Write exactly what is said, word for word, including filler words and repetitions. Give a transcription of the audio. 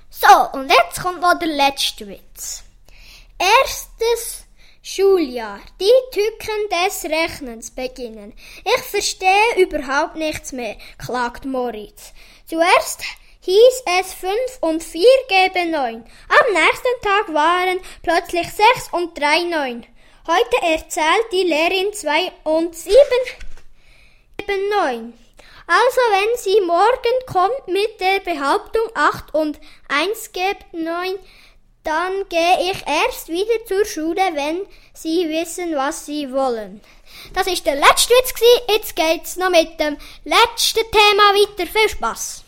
So, und jetzt kommt noch der letzte Witz. Erstes Schuljahr. Die Tücken des Rechnens beginnen. Ich verstehe überhaupt nichts mehr, klagt Moritz. Zuerst hieß es fünf und vier geben neun. Am nächsten Tag waren plötzlich sechs und drei neun. Heute erzählt die Lehrerin zwei und sieben geben neun. Also wenn sie morgen kommt mit der Behauptung acht und eins gibt neun, dann gehe ich erst wieder zur Schule, wenn sie wissen, was sie wollen. Das ist der letzte Witz gewesen. Jetzt geht's noch mit dem letzten Thema weiter. Viel Spass!